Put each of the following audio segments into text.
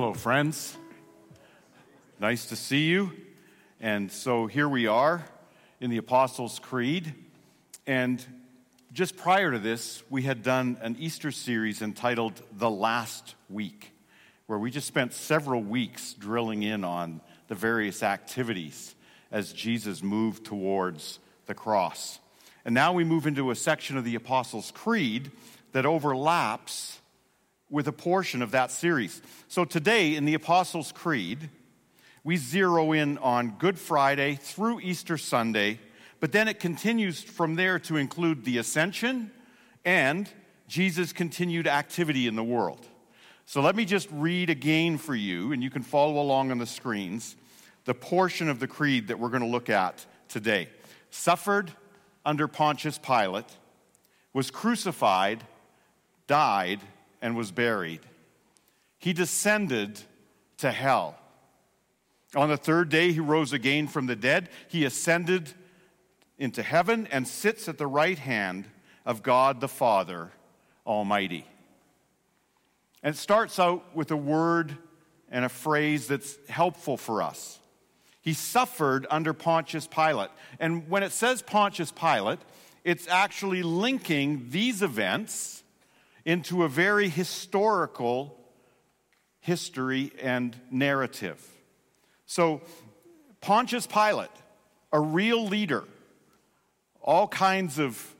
Hello, friends. Nice to see you. And so here we are in the Apostles' Creed. And just prior to this, we had done an Easter series entitled The Last Week, where we just spent several weeks drilling in on the various activities as Jesus moved towards the cross. And now we move into a section of the Apostles' Creed that overlaps with a portion of that series. So today in the Apostles' Creed, we zero in on Good Friday through Easter Sunday, but then it continues from there to include the Ascension and Jesus' continued activity in the world. So let me just read again for you, and you can follow along on the screens, the portion of the Creed that we're going to look at today. Suffered under Pontius Pilate, was crucified, died, and was buried. He descended to hell. On the third day, he rose again from the dead. He ascended into heaven and sits at the right hand of God the Father Almighty. And it starts out with a word and a phrase that's helpful for us. He suffered under Pontius Pilate. And when it says Pontius Pilate, it's actually linking these events into a very historical history and narrative. So Pontius Pilate, a real leader, all kinds of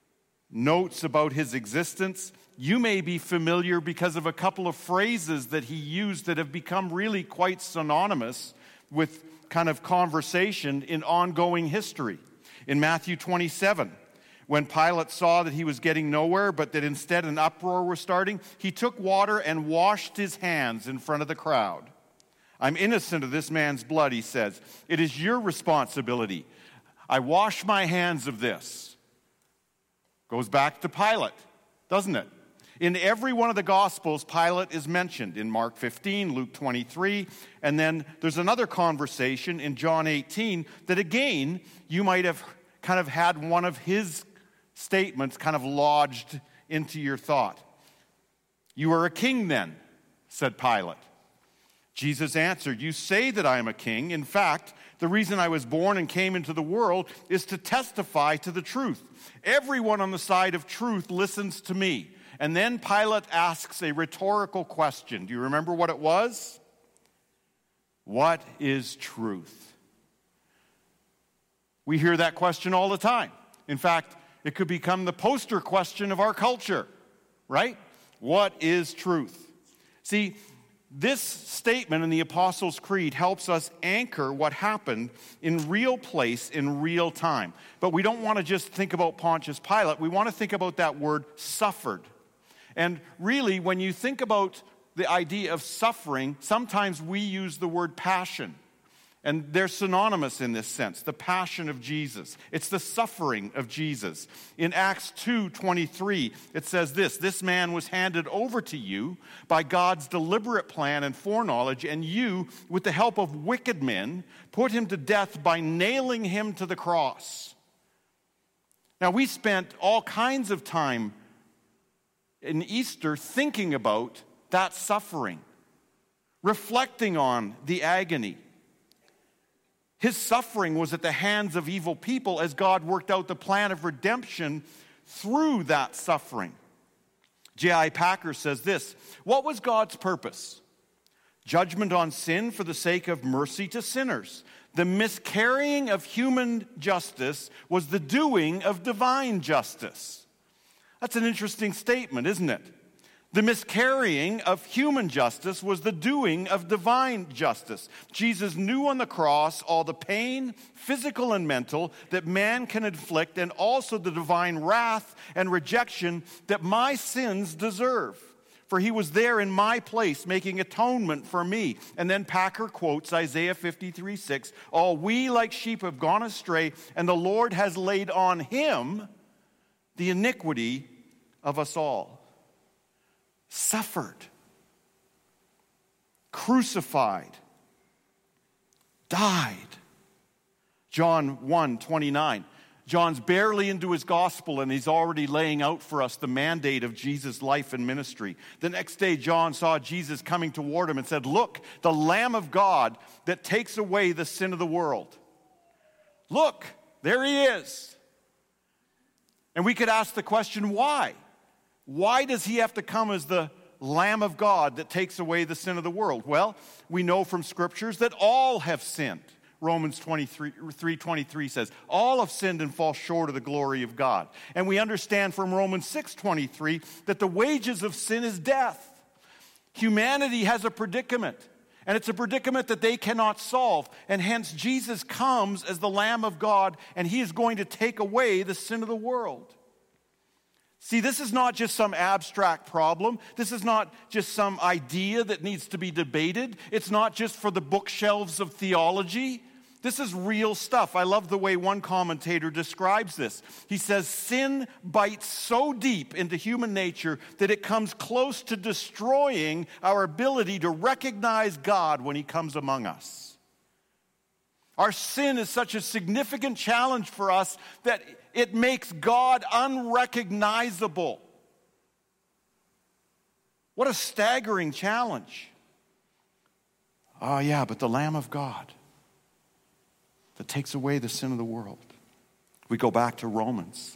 notes about his existence. You may be familiar because of a couple of phrases that he used that have become really quite synonymous with kind of conversation in ongoing history. In Matthew 27, when Pilate saw that he was getting nowhere, but that instead an uproar was starting, he took water and washed his hands in front of the crowd. I'm innocent of this man's blood, he says. It is your responsibility. I wash my hands of this. Goes back to Pilate, doesn't it? In every one of the Gospels, Pilate is mentioned. In Mark 15, Luke 23, and then there's another conversation in John 18 that again, you might have kind of had one of his statements kind of lodged into your thought. You are a king then, said Pilate. Jesus answered, you say that I am a king. In fact, the reason I was born and came into the world is to testify to the truth. Everyone on the side of truth listens to me. And then Pilate asks a rhetorical question. Do you remember what it was? What is truth? We hear that question all the time. In fact, it could become the poster question of our culture, right? What is truth? See, this statement in the Apostles' Creed helps us anchor what happened in real place, in real time. But we don't want to just think about Pontius Pilate. We want to think about that word suffered. And really, when you think about the idea of suffering, sometimes we use the word passion. And they're synonymous in this sense, the passion of Jesus. It's the suffering of Jesus. In Acts 2:23, it says this man was handed over to you by God's deliberate plan and foreknowledge, and you, with the help of wicked men, put him to death by nailing him to the cross. Now, we spent all kinds of time in Easter thinking about that suffering, reflecting on the agony. His suffering was at the hands of evil people as God worked out the plan of redemption through that suffering. J.I. Packer says this, what was God's purpose? Judgment on sin for the sake of mercy to sinners. The miscarrying of human justice was the doing of divine justice. That's an interesting statement, isn't it? The miscarrying of human justice was the doing of divine justice. Jesus knew on the cross all the pain, physical and mental, that man can inflict, and also the divine wrath and rejection that my sins deserve. For he was there in my place, making atonement for me. And then Packer quotes Isaiah 53:6, all we like sheep have gone astray, and the Lord has laid on him the iniquity of us all. Suffered, crucified, died. John 1:29. John's barely into his gospel, and he's already laying out for us the mandate of Jesus' life and ministry. The next day, John saw Jesus coming toward him and said, "Look, the Lamb of God that takes away the sin of the world." Look, there he is. And we could ask the question, why? Why does he have to come as the Lamb of God that takes away the sin of the world? Well, we know from scriptures that all have sinned. Romans 3:23 says, all have sinned and fall short of the glory of God. And we understand from Romans 6:23 that the wages of sin is death. Humanity has a predicament, and it's a predicament that they cannot solve. And hence Jesus comes as the Lamb of God, and he is going to take away the sin of the world. See, this is not just some abstract problem. This is not just some idea that needs to be debated. It's not just for the bookshelves of theology. This is real stuff. I love the way one commentator describes this. He says, sin bites so deep into human nature that it comes close to destroying our ability to recognize God when he comes among us. Our sin is such a significant challenge for us that it makes God unrecognizable. What a staggering challenge. Oh yeah, but the Lamb of God that takes away the sin of the world. We go back to Romans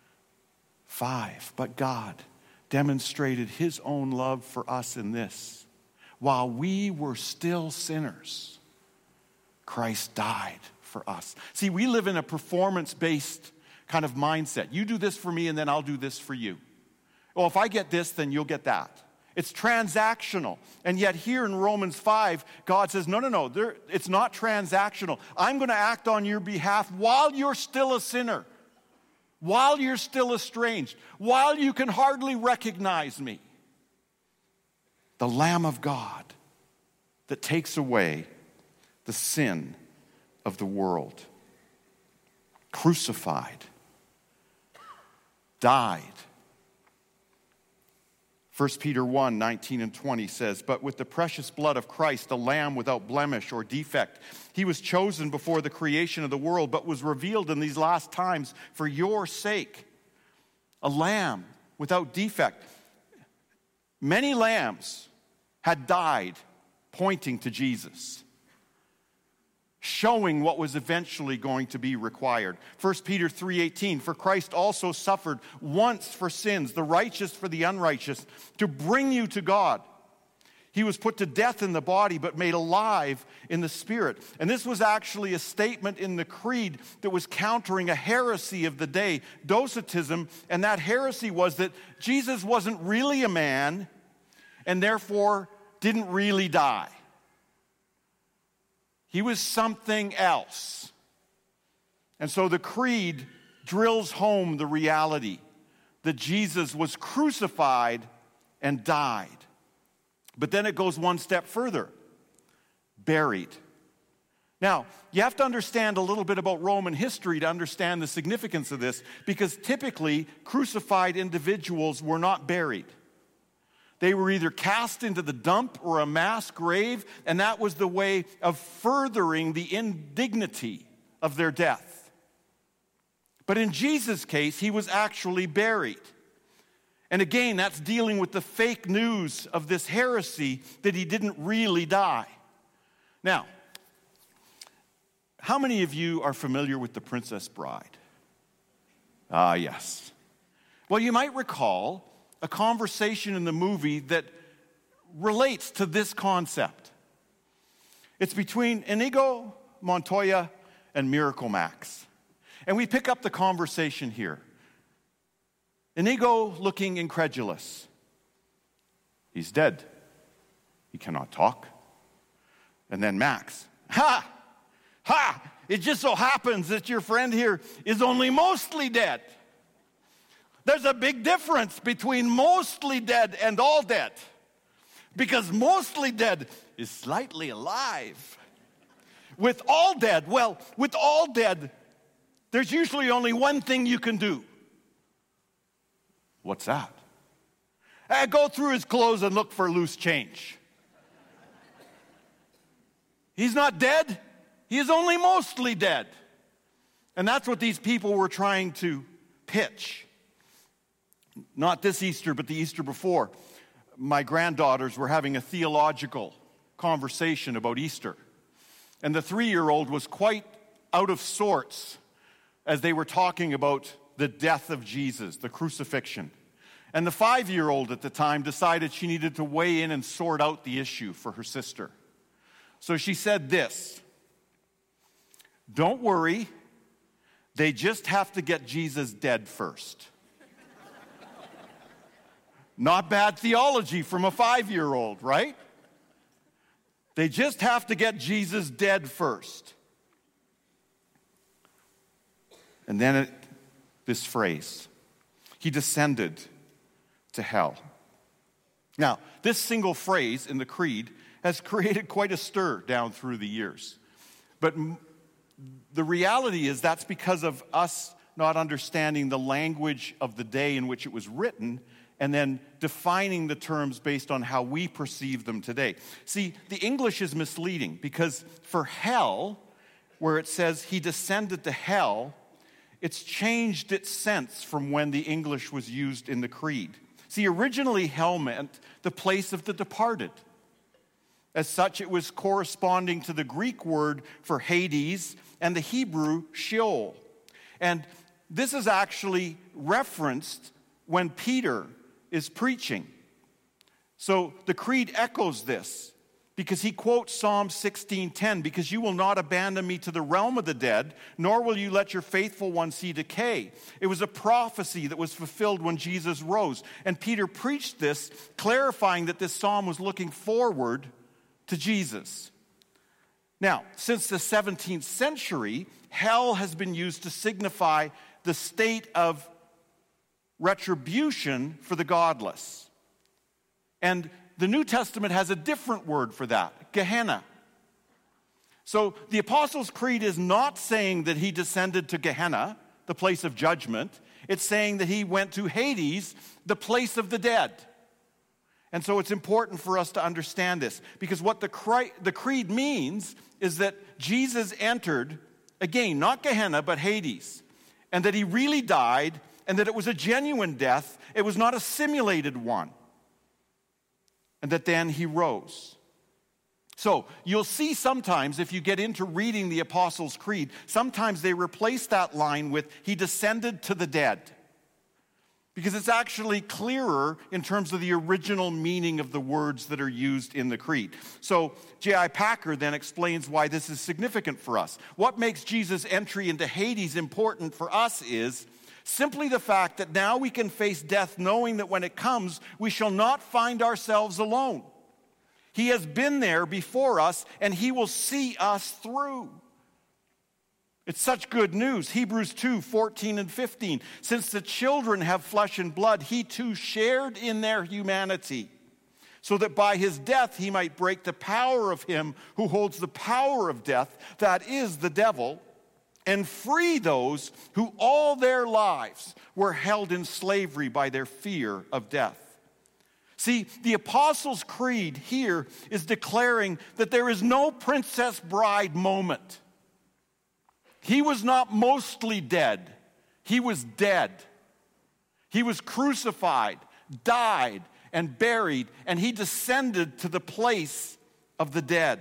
5. But God demonstrated his own love for us in this: while we were still sinners, Christ died for us. See, we live in a performance-based kind of mindset. You do this for me, and then I'll do this for you. Well, if I get this, then you'll get that. It's transactional. And yet here in Romans 5, God says, no, it's not transactional. I'm going to act on your behalf while you're still a sinner, while you're still estranged, while you can hardly recognize me. The Lamb of God that takes away the sin of the world. Crucified. Died. 1 Peter 1:19 and 20 says, but with the precious blood of Christ, a lamb without blemish or defect, he was chosen before the creation of the world, but was revealed in these last times for your sake. A lamb without defect. Many lambs had died pointing to Jesus, showing what was eventually going to be required. 1 Peter 3:18, for Christ also suffered once for sins, the righteous for the unrighteous, to bring you to God. He was put to death in the body, but made alive in the spirit. And this was actually a statement in the creed that was countering a heresy of the day, Docetism, and that heresy was that Jesus wasn't really a man and therefore didn't really die. He was something else. And so the creed drills home the reality that Jesus was crucified and died. But then it goes one step further. Buried. Now, you have to understand a little bit about Roman history to understand the significance of this, because typically crucified individuals were not buried. They were either cast into the dump or a mass grave, and that was the way of furthering the indignity of their death. But in Jesus' case, he was actually buried. And again, that's dealing with the fake news of this heresy that he didn't really die. Now, how many of you are familiar with The Princess Bride? Ah, yes. Well, you might recall a conversation in the movie that relates to this concept. It's between Inigo Montoya and Miracle Max. And we pick up the conversation here. Inigo looking incredulous. He's dead. He cannot talk. And then Max, ha! Ha! It just so happens that your friend here is only mostly dead. There's a big difference between mostly dead and all dead. Because mostly dead is slightly alive. With all dead, there's usually only one thing you can do. What's that? Go through his clothes and look for loose change. He's not dead. He is only mostly dead. And that's what these people were trying to pitch. Not this Easter, but the Easter before. My granddaughters were having a theological conversation about Easter. And the 3-year-old was quite out of sorts as they were talking about the death of Jesus, the crucifixion. And the 5-year-old at the time decided she needed to weigh in and sort out the issue for her sister. So she said this: "Don't worry, they just have to get Jesus dead first." Not bad theology from a 5-year-old, right? They just have to get Jesus dead first. And then this phrase, he descended to hell. Now, this single phrase in the creed has created quite a stir down through the years. But the reality is that's because of us not understanding the language of the day in which it was written and then defining the terms based on how we perceive them today. See, the English is misleading because for hell, where it says he descended to hell, it's changed its sense from when the English was used in the creed. See, originally hell meant the place of the departed. As such, it was corresponding to the Greek word for Hades and the Hebrew Sheol. And this is actually referenced when Peter is preaching. So the creed echoes this because he quotes Psalm 16:10, "Because you will not abandon me to the realm of the dead, nor will you let your faithful one see decay." It was a prophecy that was fulfilled when Jesus rose. And Peter preached this, clarifying that this psalm was looking forward to Jesus. Now, since the 17th century, hell has been used to signify the state of retribution for the godless. And the New Testament has a different word for that, Gehenna. So the Apostles' Creed is not saying that he descended to Gehenna, the place of judgment. It's saying that he went to Hades, the place of the dead. And so it's important for us to understand this, because what the creed means is that Jesus entered, again, not Gehenna, but Hades, and that he really died, and that it was a genuine death. It was not a simulated one. And that then he rose. So you'll see sometimes, if you get into reading the Apostles' Creed, sometimes they replace that line with, he descended to the dead. Because it's actually clearer in terms of the original meaning of the words that are used in the creed. So J.I. Packer then explains why this is significant for us. What makes Jesus' entry into Hades important for us is simply the fact that now we can face death knowing that when it comes, we shall not find ourselves alone. He has been there before us, and he will see us through. It's such good news. Hebrews 2:14 and 15. Since the children have flesh and blood, he too shared in their humanity, so that by his death he might break the power of him who holds the power of death, that is the devil, and free those who all their lives were held in slavery by their fear of death. See, the Apostles' Creed here is declaring that there is no Princess Bride moment. He was not mostly dead. He was dead. He was crucified, died, and buried, and he descended to the place of the dead.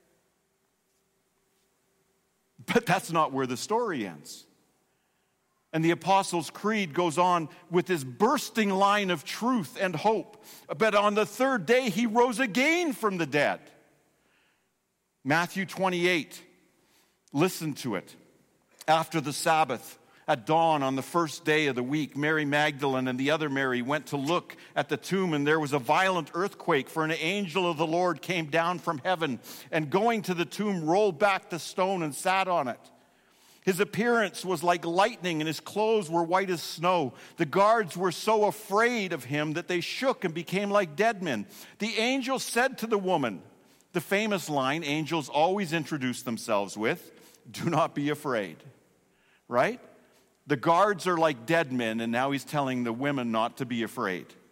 But that's not where the story ends. And the Apostles' Creed goes on with this bursting line of truth and hope. But on the third day, he rose again from the dead. Matthew 28, listen to it. After the Sabbath, at dawn on the first day of the week, Mary Magdalene and the other Mary went to look at the tomb, and there was a violent earthquake, for an angel of the Lord came down from heaven, and going to the tomb, rolled back the stone and sat on it. His appearance was like lightning, and his clothes were white as snow. The guards were so afraid of him that they shook and became like dead men. The angel said to the woman, the famous line angels always introduce themselves with, "Do not be afraid." Right? The guards are like dead men, and now he's telling the women not to be afraid.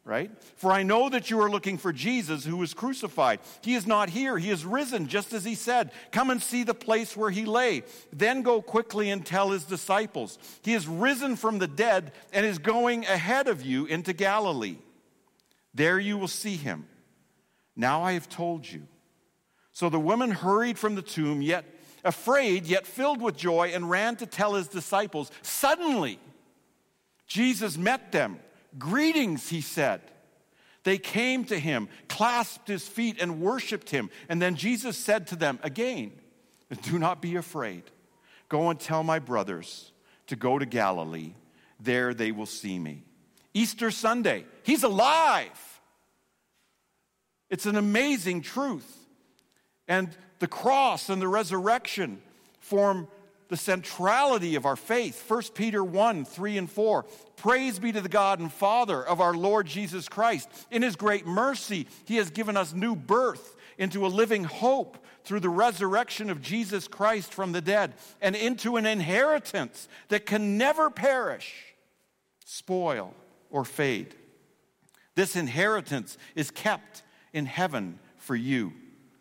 right? For I know that you are looking for Jesus who was crucified. He is not here. He is risen, just as he said. Come and see the place where he lay. Then go quickly and tell his disciples. He is risen from the dead and is going ahead of you into Galilee. There you will see him. Now I have told you. So the woman hurried from the tomb, yet afraid, yet filled with joy, and ran to tell his disciples. Suddenly, Jesus met them. Greetings, he said. They came to him, clasped his feet, and worshiped him. And then Jesus said to them again, do not be afraid. Go and tell my brothers to go to Galilee. There they will see me. Easter Sunday, he's alive. It's an amazing truth. And the cross and the resurrection form the centrality of our faith. 1 Peter 1, 3 and 4. Praise be to the God and Father of our Lord Jesus Christ. In his great mercy, he has given us new birth into a living hope through the resurrection of Jesus Christ from the dead, and into an inheritance that can never perish, spoil, or fade. This inheritance is kept in heaven for you.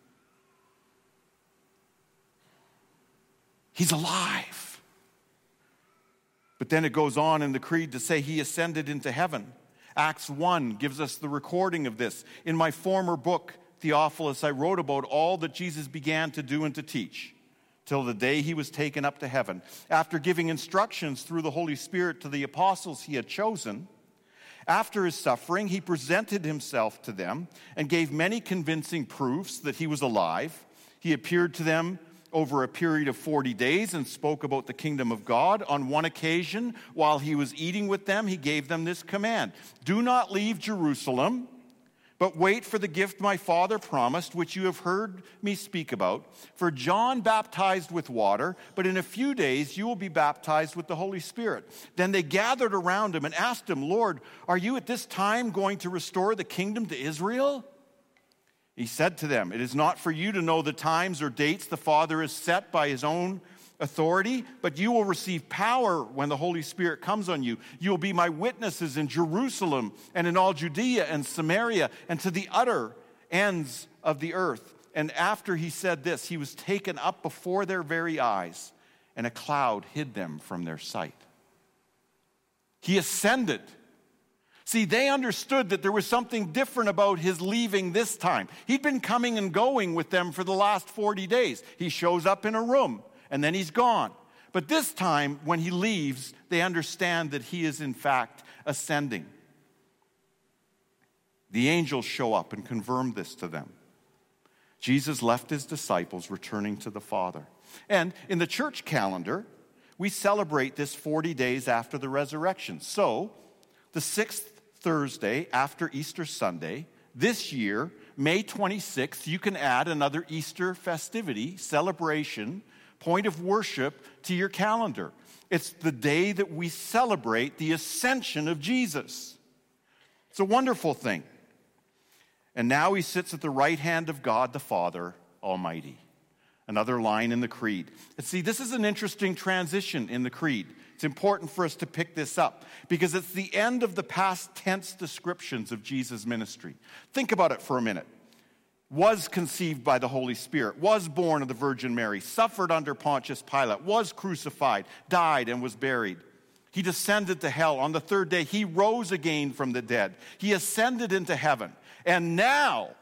He's alive. But then it goes on in the creed to say he ascended into heaven. Acts 1 gives us the recording of this. In my former book, Theophilus, I wrote about all that Jesus began to do and to teach till the day he was taken up to heaven. After giving instructions through the Holy Spirit to the apostles he had chosen, after his suffering, he presented himself to them and gave many convincing proofs that he was alive. He appeared to them over a period of 40 days and spoke about the kingdom of God. On one occasion, while he was eating with them, he gave them this command: do not leave Jerusalem, but wait for the gift my Father promised, which you have heard me speak about. For John baptized with water, but in a few days you will be baptized with the Holy Spirit. Then they gathered around him and asked him, Lord, are you at this time going to restore the kingdom to Israel? He said to them, it is not for you to know the times or dates the Father has set by his own authority, but you will receive power when the Holy Spirit comes on you. You will be my witnesses in Jerusalem and in all Judea and Samaria and to the utter ends of the earth. And after he said this, he was taken up before their very eyes, and a cloud hid them from their sight. He ascended. See, they understood that there was something different about his leaving this time. He'd been coming and going with them for the last 40 days. He shows up in a room, and then he's gone. But this time, when he leaves, they understand that he is in fact ascending. The angels show up and confirm this to them. Jesus left his disciples returning to the Father. And in the church calendar, we celebrate this 40 days after the resurrection. So, the sixth Thursday after Easter Sunday, this year, May 26th, you can add another Easter festivity, celebration, point of worship to your calendar. It's the day that we celebrate the ascension of Jesus. It's a wonderful thing. And now he sits at the right hand of God the Father Almighty. Another line in the creed. And see, this is an interesting transition in the creed. It's important for us to pick this up because it's the end of the past tense descriptions of Jesus' ministry. Think about it for a minute. Was conceived by the Holy Spirit, was born of the Virgin Mary, suffered under Pontius Pilate, was crucified, died, and was buried. He descended to hell. On the third day, he rose again from the dead. He ascended into heaven. And now,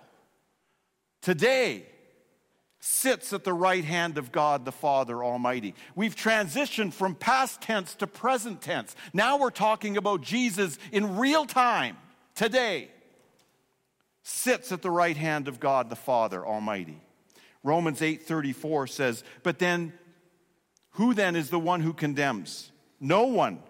today, sits at the right hand of God the Father Almighty. We've transitioned from past tense to present tense. Now we're talking about Jesus in real time, today. Sits at the right hand of God the Father Almighty. Romans 8:34 says, but then, who then is the one who condemns? No one.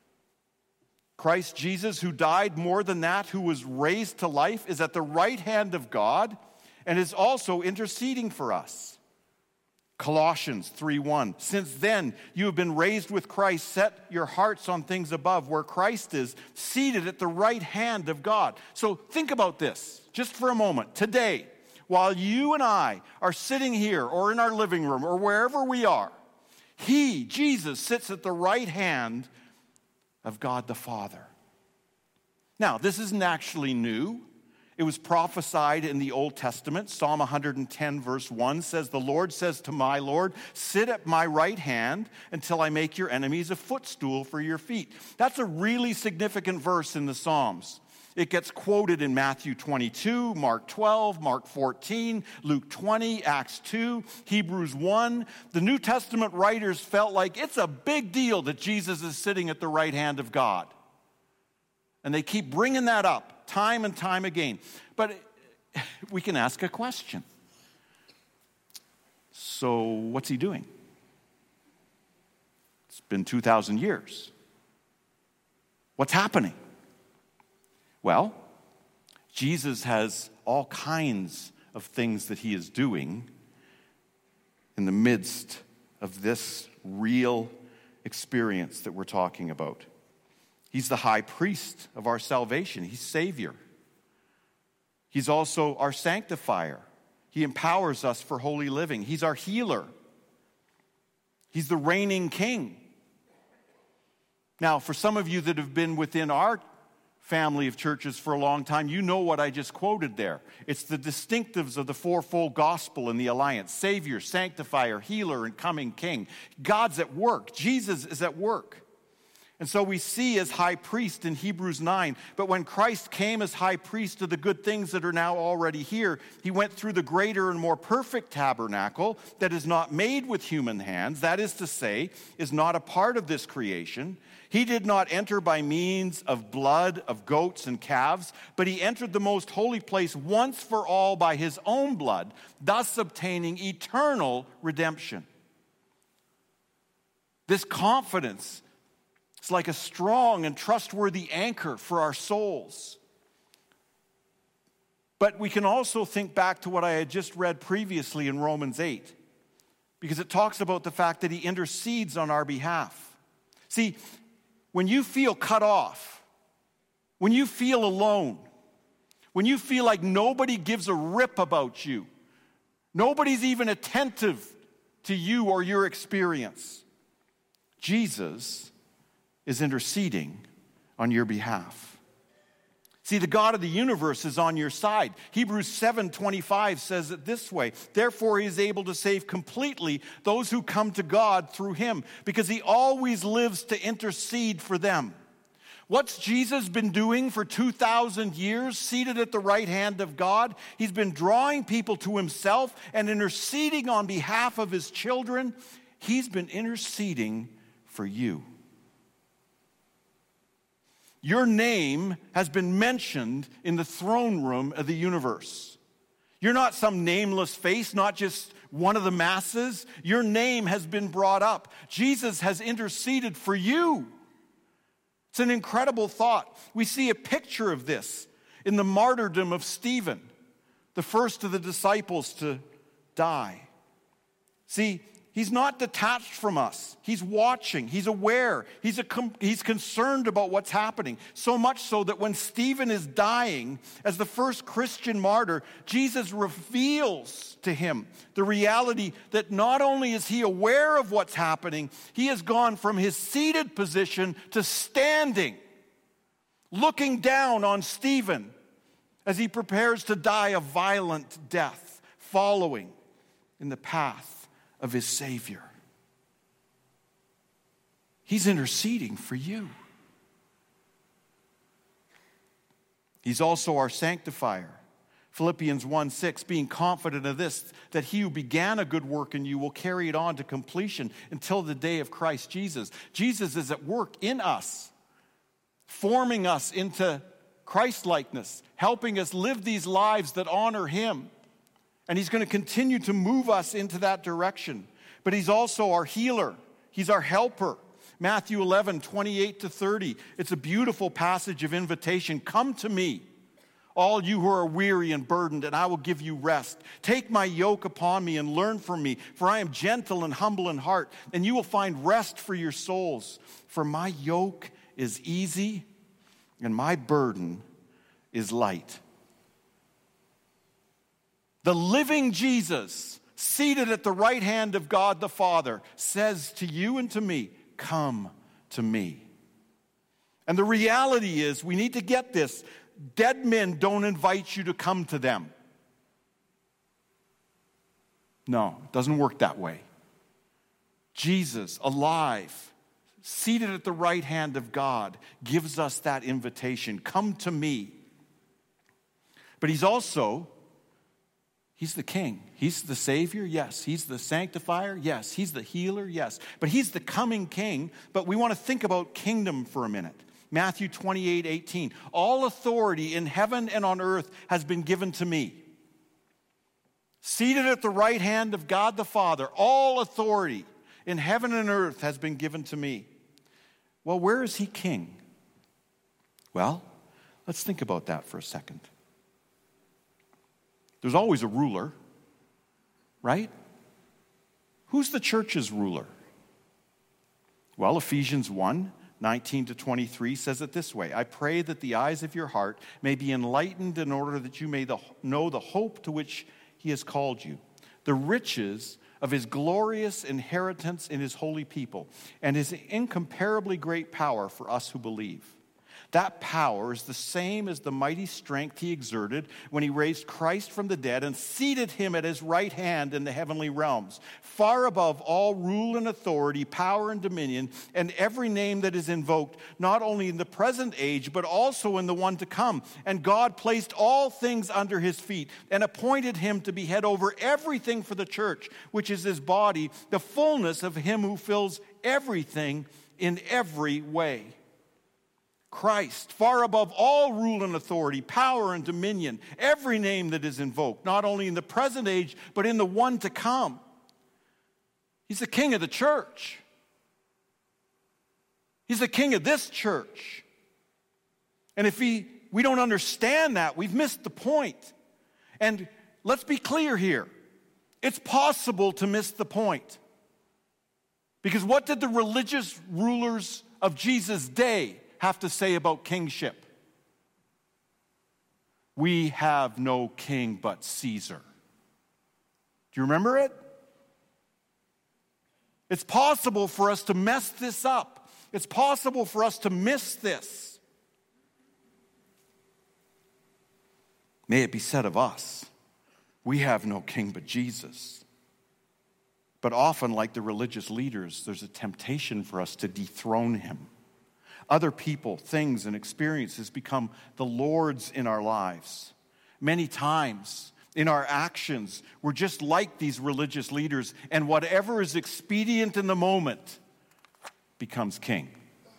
Christ Jesus, who died, more than that, who was raised to life, is at the right hand of God and is also interceding for us. Colossians 3:1, since then you have been raised with Christ, set your hearts on things above, where Christ is seated at the right hand of God. So think about this just for a moment. Today, while you and I are sitting here or in our living room or wherever we are, he, Jesus, sits at the right hand of God the Father. Now, this isn't actually new. It was prophesied in the Old Testament. Psalm 110 verse 1 says, "The Lord says to my Lord, sit at my right hand until I make your enemies a footstool for your feet." That's a really significant verse in the Psalms. It gets quoted in Matthew 22, Mark 12, Mark 14, Luke 20, Acts 2, Hebrews 1. The New Testament writers felt like it's a big deal that Jesus is sitting at the right hand of God. And they keep bringing that up time and time again. But we can ask a question. So what's he doing? It's been 2,000 years. What's happening? Well, Jesus has all kinds of things that he is doing in the midst of this real experience that we're talking about. He's the high priest of our salvation. He's Savior. He's also our sanctifier. He empowers us for holy living. He's our healer. He's the reigning king. Now, for some of you that have been within our family of churches for a long time, you know what I just quoted there. It's the distinctives of the fourfold gospel in the alliance: Savior, sanctifier, healer, and coming king. God's at work. Jesus is at work. And so we see as high priest in Hebrews 9, but when Christ came as high priest of the good things that are now already here, he went through the greater and more perfect tabernacle that is not made with human hands, that is to say, is not a part of this creation. He did not enter by means of blood of goats and calves, but he entered the most holy place once for all by his own blood, thus obtaining eternal redemption. This confidence, it's like a strong and trustworthy anchor for our souls. But we can also think back to what I had just read previously in Romans 8, because it talks about the fact that he intercedes on our behalf. See, when you feel cut off, when you feel alone, when you feel like nobody gives a rip about you, nobody's even attentive to you or your experience, Jesus is interceding on your behalf. See, the God of the universe is on your side. Hebrews 7:25 says it this way: "Therefore he is able to save completely those who come to God through him, because he always lives to intercede for them." What's Jesus been doing for 2,000 years, seated at the right hand of God? He's been drawing people to himself and interceding on behalf of his children. He's been interceding for you. Your name has been mentioned in the throne room of the universe. You're not some nameless face, not just one of the masses. Your name has been brought up. Jesus has interceded for you. It's an incredible thought. We see a picture of this in the martyrdom of Stephen, the first of the disciples to die. See, he's not detached from us. He's watching. He's aware. He's concerned about what's happening. So much so that when Stephen is dying as the first Christian martyr, Jesus reveals to him the reality that not only is he aware of what's happening, he has gone from his seated position to standing, looking down on Stephen as he prepares to die a violent death, following in the path of his Savior. He's interceding for you. He's also our sanctifier. Philippians 1:6, being confident of this, that he who began a good work in you will carry it on to completion until the day of Christ Jesus. Jesus is at work in us, forming us into Christ-likeness, helping us live these lives that honor him. And he's going to continue to move us into that direction. But he's also our healer. He's our helper. Matthew 11:28-30. It's a beautiful passage of invitation. Come to me, all you who are weary and burdened, and I will give you rest. Take my yoke upon me and learn from me, for I am gentle and humble in heart, and you will find rest for your souls. For my yoke is easy and my burden is light. The living Jesus, seated at the right hand of God the Father, says to you and to me, come to me. And the reality is, we need to get this. Dead men don't invite you to come to them. No, it doesn't work that way. Jesus, alive, seated at the right hand of God, gives us that invitation. Come to me. But he's the king. He's the Savior, yes. He's the sanctifier, yes. He's the healer, yes. But he's the coming king. But we want to think about kingdom for a minute. Matthew 28:18. All authority in heaven and on earth has been given to me. Seated at the right hand of God the Father, all authority in heaven and earth has been given to me. Well, where is he king? Well, let's think about that for a second. There's always a ruler, right? Who's the church's ruler? Well, Ephesians 1:19-23 says it this way. I pray that the eyes of your heart may be enlightened in order that you may know the hope to which he has called you, the riches of his glorious inheritance in his holy people, and his incomparably great power for us who believe. That power is the same as the mighty strength he exerted when he raised Christ from the dead and seated him at his right hand in the heavenly realms, far above all rule and authority, power and dominion, and every name that is invoked, not only in the present age, but also in the one to come. And God placed all things under his feet and appointed him to be head over everything for the church, which is his body, the fullness of him who fills everything in every way. Christ, far above all rule and authority, power and dominion, every name that is invoked, not only in the present age, but in the one to come. He's the king of the church. He's the king of this church. And if we don't understand that, we've missed the point. And let's be clear here. It's possible to miss the point. Because what did the religious rulers of Jesus' day have to say about kingship? We have no king but Caesar. Do you remember it? It's possible for us to mess this up. It's possible for us to miss this. May it be said of us, we have no king but Jesus. But often, like the religious leaders, there's a temptation for us to dethrone him. Other people, things, and experiences become the lords in our lives. Many times in our actions, we're just like these religious leaders, and whatever is expedient in the moment becomes king.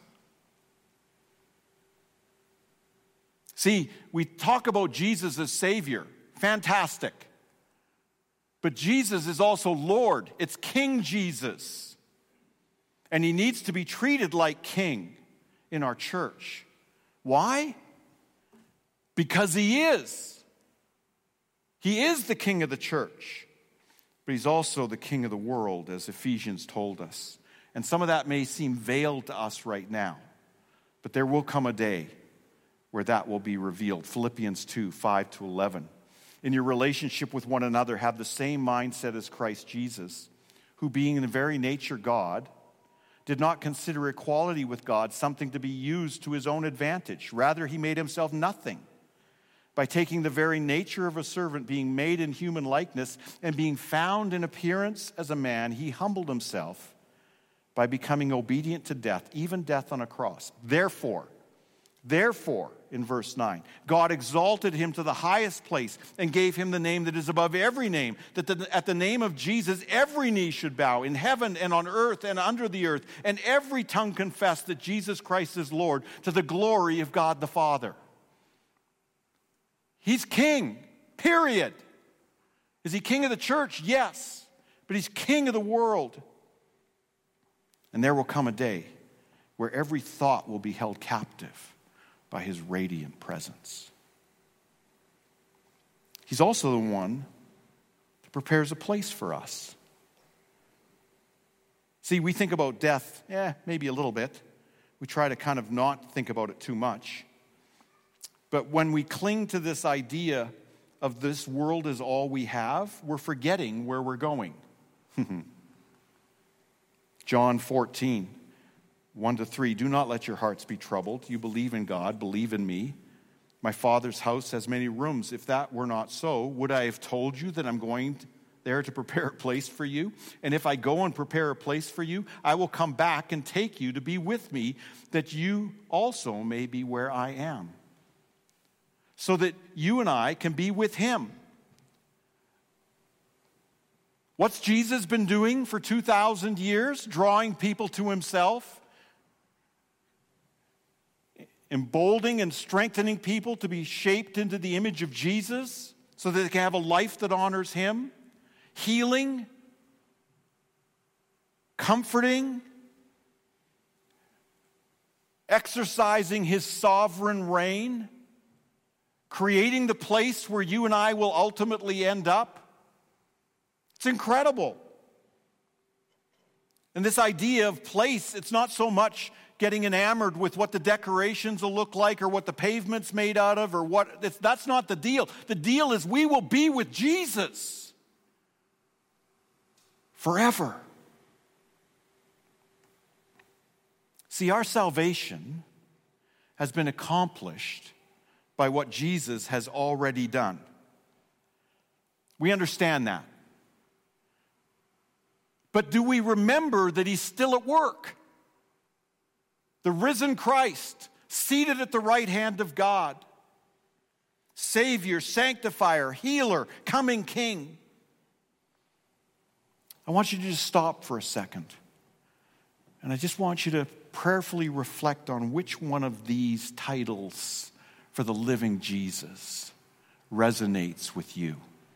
See, we talk about Jesus as Savior. Fantastic. But Jesus is also Lord. It's King Jesus. And he needs to be treated like king in our church. Why? Because he is. He is the king of the church. But he's also the king of the world, as Ephesians told us. And some of that may seem veiled to us right now. But there will come a day where that will be revealed. Philippians 2:5-11. In your relationship with one another, have the same mindset as Christ Jesus, who being in very nature God, did not consider equality with God something to be used to his own advantage. Rather, he made himself nothing by taking the very nature of a servant, being made in human likeness, and being found in appearance as a man, he humbled himself by becoming obedient to death, even death on a cross. Therefore, in verse 9, God exalted him to the highest place and gave him the name that is above every name, that at the name of Jesus every knee should bow in heaven and on earth and under the earth, and every tongue confess that Jesus Christ is Lord, to the glory of God the Father. He's king, period. Is he king of the church? Yes. But he's king of the world. And there will come a day where every thought will be held captive by his radiant presence. He's also the one that prepares a place for us. See, we think about death, maybe a little bit. We try to kind of not think about it too much. But when we cling to this idea of this world is all we have, we're forgetting where we're going. John 14. 1-3, do not let your hearts be troubled. You believe in God, believe in me. My Father's house has many rooms. If that were not so, would I have told you that I'm going there to prepare a place for you? And if I go and prepare a place for you, I will come back and take you to be with me, that you also may be where I am, so that you and I can be with him. What's Jesus been doing for 2,000 years? Drawing people to himself, emboldening and strengthening people to be shaped into the image of Jesus so that they can have a life that honors him, healing, comforting, exercising his sovereign reign, creating the place where you and I will ultimately end up. It's incredible. And this idea of place, it's not so much getting enamored with what the decorations will look like or what the pavement's made out of or what. That's not the deal. The deal is we will be with Jesus forever. See, our salvation has been accomplished by what Jesus has already done. We understand that. But do we remember that he's still at work? The risen Christ, seated at the right hand of God, Savior, Sanctifier, Healer, coming King. I want you to just stop for a second. And I just want you to prayerfully reflect on which one of these titles for the living Jesus resonates with you.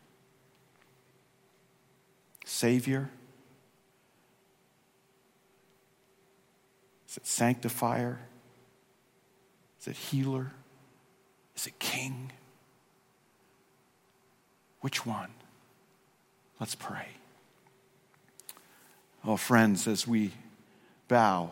Savior? Is it Sanctifier? Is it Healer? Is it King? Which one? Let's pray. Oh, friends, as we bow,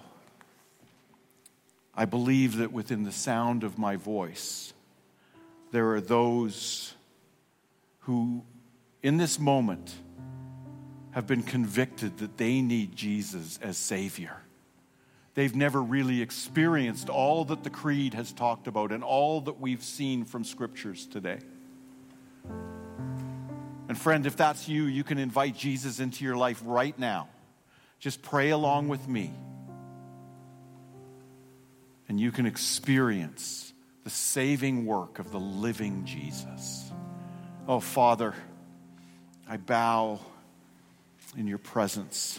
I believe that within the sound of my voice, there are those who, in this moment, have been convicted that they need Jesus as Savior. They've never really experienced all that the Creed has talked about and all that we've seen from Scriptures today. And friend, if that's you, you can invite Jesus into your life right now. Just pray along with me. And you can experience the saving work of the living Jesus. Oh, Father, I bow in your presence.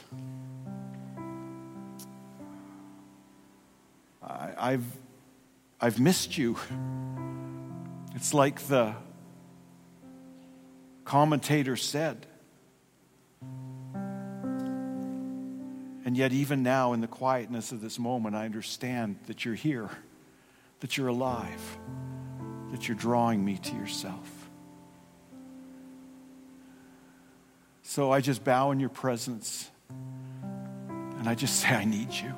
I've missed you. It's like the commentator said. And yet even now in the quietness of this moment, I understand that you're here, that you're alive, that you're drawing me to yourself. So I just bow in your presence and I just say, I need you.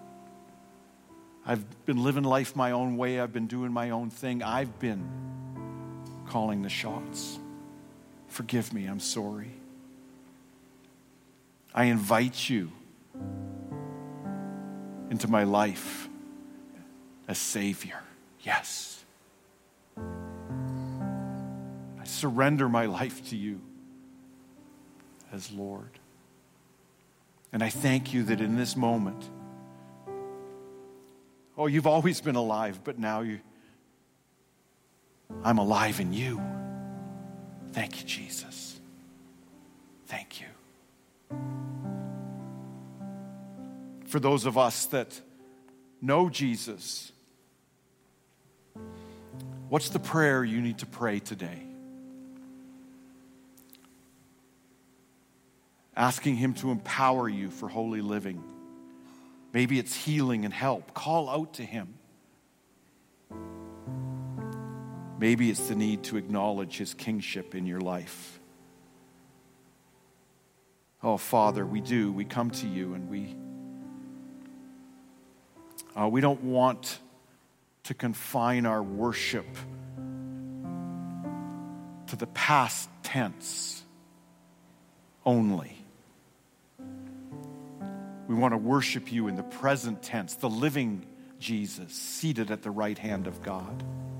I've been living life my own way. I've been doing my own thing. I've been calling the shots. Forgive me, I'm sorry. I invite you into my life as Savior. Yes. I surrender my life to you as Lord. And I thank you that in this moment, oh, you've always been alive, but now I'm alive in you. Thank you, Jesus. Thank you. For those of us that know Jesus, what's the prayer you need to pray today? Asking him to empower you for holy living. Maybe it's healing and help. Call out to him. Maybe it's the need to acknowledge his kingship in your life. Oh, Father, we come to you and we don't want to confine our worship to the past tense only. We want to worship you in the present tense, the living Jesus, seated at the right hand of God.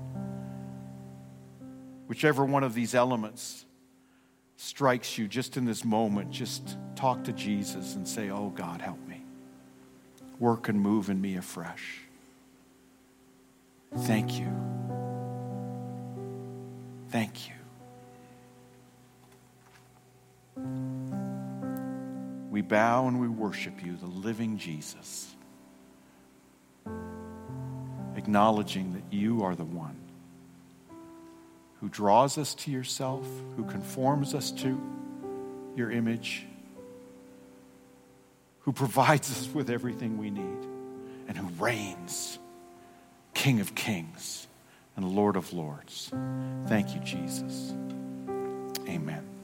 Whichever one of these elements strikes you just in this moment, just talk to Jesus and say, oh God, help me. Work and move in me afresh. Thank you. Thank you. We bow and we worship you, the living Jesus, acknowledging that you are the one who draws us to yourself, who conforms us to your image, who provides us with everything we need, and who reigns, King of kings and Lord of lords. Thank you, Jesus. Amen.